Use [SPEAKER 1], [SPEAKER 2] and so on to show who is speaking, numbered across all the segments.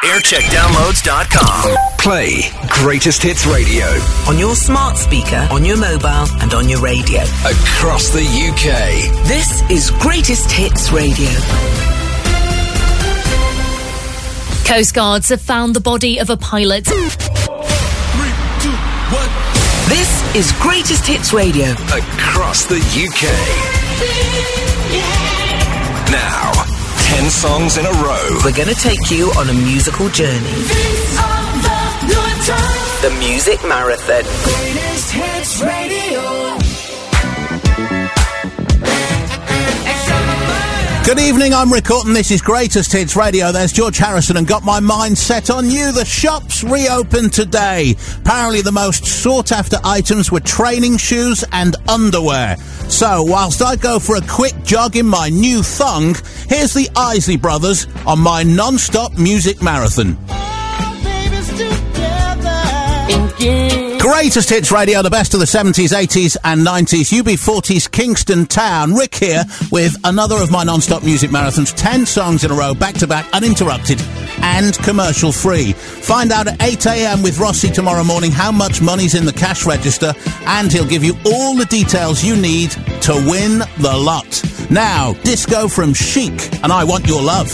[SPEAKER 1] Aircheckdownloads.com. Play Greatest Hits Radio.
[SPEAKER 2] On your smart speaker, on your mobile, and on your radio.
[SPEAKER 1] Across the UK.
[SPEAKER 2] This is Greatest Hits Radio.
[SPEAKER 3] Coast Guards have found the body of a pilot.
[SPEAKER 1] 3, 2, 1.
[SPEAKER 2] This is Greatest Hits Radio.
[SPEAKER 1] Across the UK. Now, 10 songs in a row.
[SPEAKER 2] We're going to take you on a musical journey. The Music Marathon.
[SPEAKER 4] Greatest Hits Radio.
[SPEAKER 5] Good evening, I'm Rick Orton. This is Greatest Hits Radio. There's George Harrison and Got My Mind Set on You. The shops reopened today. Apparently the most sought after items were training shoes and underwear. So, whilst I go for a quick jog in my new thong, here's the Isley Brothers on my non-stop music marathon. Greatest Hits Radio, the best of the 70s, 80s and 90s. UB40's Kingston Town. Rick here with another of my non-stop music marathons. 10 songs in a row, back-to-back, uninterrupted and commercial-free. Find out at 8 a.m. with Rossi tomorrow morning how much money's in the cash register, and he'll give you all the details you need to win the lot. Now, disco from Chic and I Want Your Love.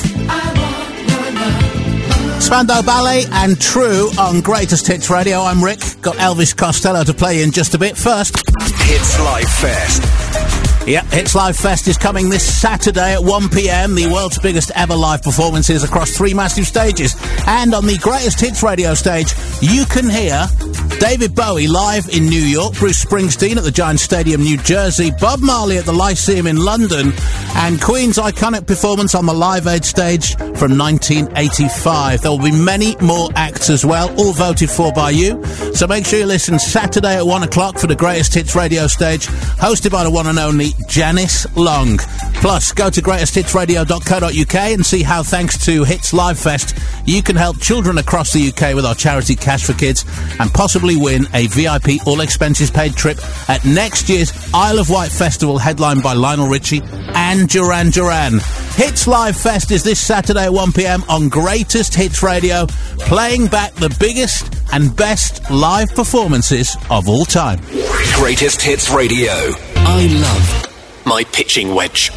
[SPEAKER 5] Spandau Ballet and True on Greatest Hits Radio. I'm Rick. Got Elvis Costello to play in just a bit. First,
[SPEAKER 1] Hits Live Fest.
[SPEAKER 5] Yep, Hits Live Fest is coming this Saturday at 1 p.m. The world's biggest ever live performances across 3 massive stages. And on the Greatest Hits Radio stage, you can hear David Bowie live in New York, Bruce Springsteen at the Giant Stadium, New Jersey, Bob Marley at the Lyceum in London, and Queen's iconic performance on the Live Aid stage from 1985. There will be many more acts as well, all voted for by you. So make sure you listen Saturday at 1 o'clock for the Greatest Hits Radio stage, hosted by the one and only Janice Long. Plus, go to greatesthitsradio.co.uk and see how, thanks to Hits Live Fest, you can help children across the UK with our charity Cash for Kids and possibly win a VIP all-expenses-paid trip at next year's Isle of Wight Festival, headlined by Lionel Richie and Duran Duran. Hits Live Fest is this Saturday at 1 p.m. on Greatest Hits Radio, playing back the biggest and best live performances of all time.
[SPEAKER 1] Greatest Hits Radio. I love my pitching wedge.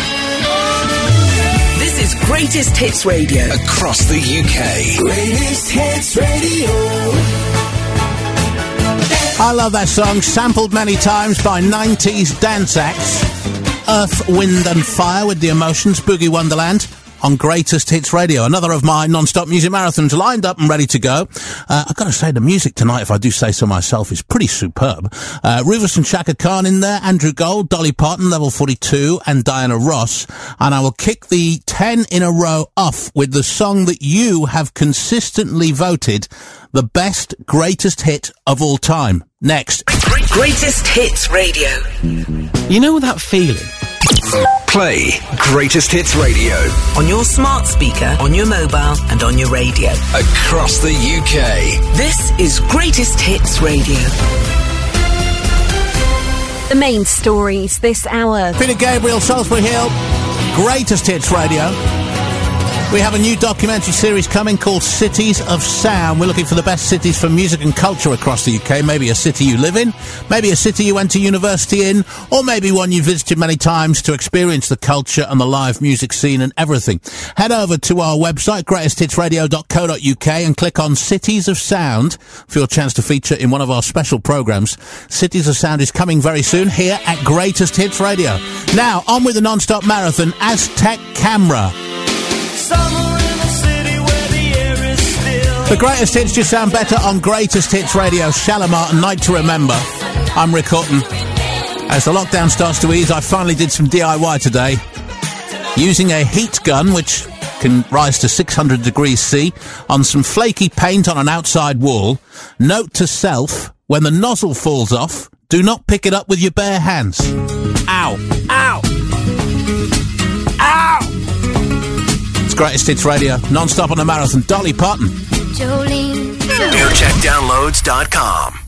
[SPEAKER 2] This is Greatest Hits Radio.
[SPEAKER 1] Across the UK.
[SPEAKER 4] Greatest Hits Radio.
[SPEAKER 5] I love that song, sampled many times by 90s dance acts. Earth, Wind and Fire with The Emotions, Boogie Wonderland on Greatest Hits Radio. Another of my non-stop music marathons lined up and ready to go. I've got to say, the music tonight, if I do say so myself, is pretty superb. Rufus and Shaka Khan in there, Andrew Gold, Dolly Parton, Level 42, and Diana Ross. And I will kick the 10 in a row off with the song that you have consistently voted the best greatest hit of all time. Next.
[SPEAKER 2] Greatest Hits Radio.
[SPEAKER 6] You know that feeling?
[SPEAKER 1] Play Greatest Hits Radio.
[SPEAKER 2] On your smart speaker, on your mobile, and on your radio.
[SPEAKER 1] Across the UK.
[SPEAKER 2] This is Greatest Hits Radio.
[SPEAKER 7] The main stories this hour.
[SPEAKER 5] Peter Gabriel, Salisbury Hill, Greatest Hits Radio. We have a new documentary series coming called Cities of Sound. We're looking for the best cities for music and culture across the UK. Maybe a city you live in, maybe a city you went to university in, or maybe one you visited many times to experience the culture and the live music scene and everything. Head over to our website, greatesthitsradio.co.uk, and click on Cities of Sound for your chance to feature in one of our special programmes. Cities of Sound is coming very soon here at Greatest Hits Radio. Now, on with the non-stop marathon, Aztec Camera. The greatest hits just sound better on Greatest Hits Radio. Shalimar and Night to Remember. I'm Rick Hutton. As the lockdown starts to ease, I finally did some DIY today. Using a heat gun, which can rise to 600 degrees C, on some flaky paint on an outside wall. Note to self, when the nozzle falls off, do not pick it up with your bare hands. Ow! Ow! Ow! It's Greatest Hits Radio, non-stop on the marathon. Dolly Parton.
[SPEAKER 1] Aircheckdownloads.com.